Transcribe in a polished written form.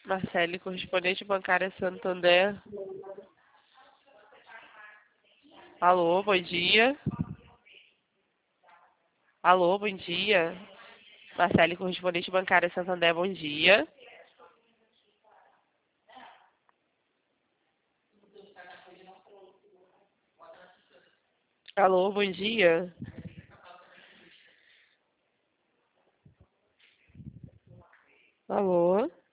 Marcele, correspondente bancária Santander. Alô, bom dia. Alô, bom dia. Marcele, correspondente bancária Santander, bom dia. Alô, bom dia. Alô.